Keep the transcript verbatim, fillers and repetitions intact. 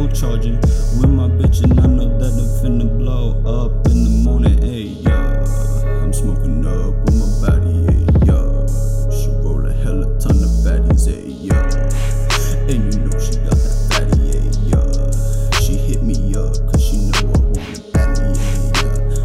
I'm charging with my bitch, and I know that I'm finna blow up in the morning. Ayy, yeah, I'm smoking